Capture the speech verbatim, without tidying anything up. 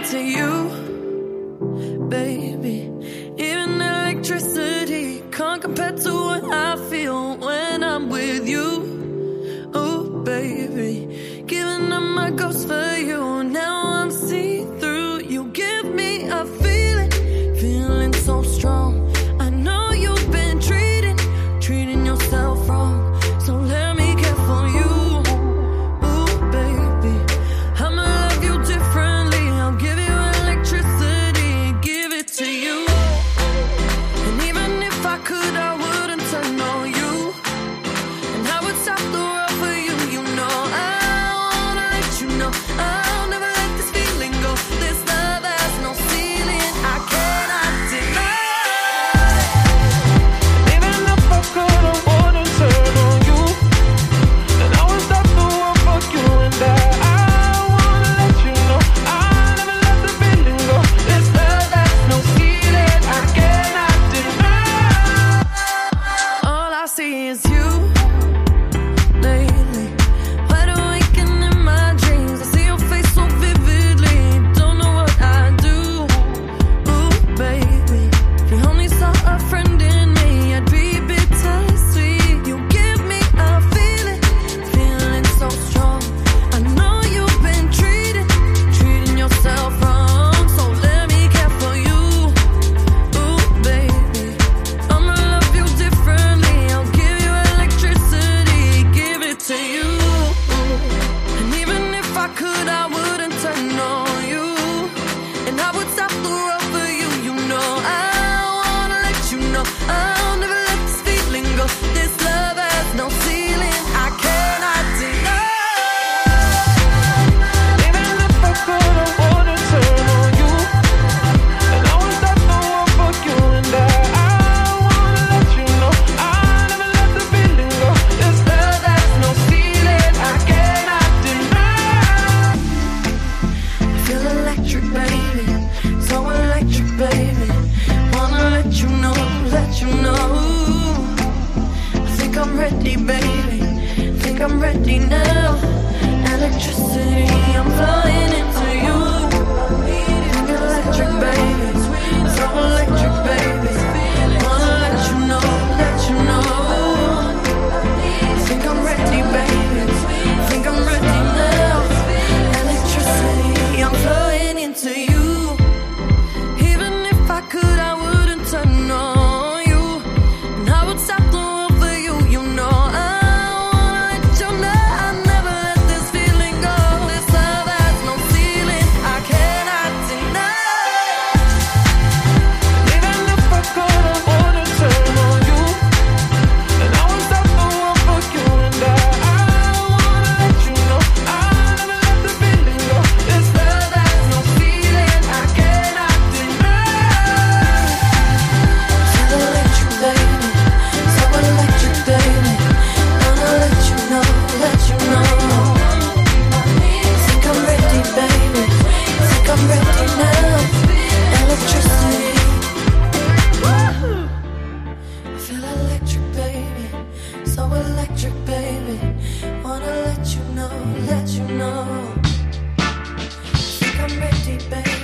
into you, baby. Even electricity can't compare to what I feel when I'm with you. Oh, baby, giving up my ghost for you. Now I'm see-through. You give me a feeling, feeling so strong. I know you've been treating, treating yourself wrong. So let me care for you. Ooh, baby, I'ma love you differently. I'll give you electricity, give it to you. And even if I could, I wouldn't turn on you. And I would stop the world for you. You know I wanna let you know I'll never let this feeling go. This love has no ceiling, I cannot deny. Even if I could, I wouldn't turn on you. And I would stop the world for you. And I, I wanna let you know I'll never let the feeling go. This love has no ceiling, I cannot deny. All I see is you lately. Wide awake and in my dreams, I see your face so vividly. Don't know what I do. Ooh, baby, if you only saw a friend in me, I'd be bittersweet. You give me a feeling, feeling so strong. I know you've been treating, treating yourself wrong. So let me care for you. Ooh, baby, I'ma love you differently. I'll give you electricity, give it to you. And even if I could, I wouldn't turn on you. And I would stop the world for you. You know I wanna let you know I'll never let this feeling go. This love has no ceiling, I cannot deny. Even if I could, I wouldn't turn on you. And I would stop the world for you. And I, I wanna let you know I'll never let the feeling go. This love has no ceiling, I cannot deny. I feel electric, baby, so electric, baby. Wanna let you know, let you know. I think I'm ready, baby, think I'm ready now. Electricity, I'm flying into you. Think electric, baby, so electric, baby. Wanna let you know, let you know. I think I'm ready, baby, think I'm ready now. Electricity, I'm flying into you. Even if I could, I wouldn't turn on you. And I would stop the world for you. You know I wanna let you know I'll never let this feeling go. This love has no ceiling, I cannot deny. Even if I could, I wouldn't turn on you. And I would stop the world for you. And I, I wanna let you know I'll never let the feeling go. This love has no ceiling, I cannot deny. So electric, baby, so electric, baby. Wanna let you know, let you know. Think I'm ready, baby, think I'm ready now. Electricity. I feel electric, baby, so electric, baby. Wanna let you know, let you know. Think I'm ready, baby.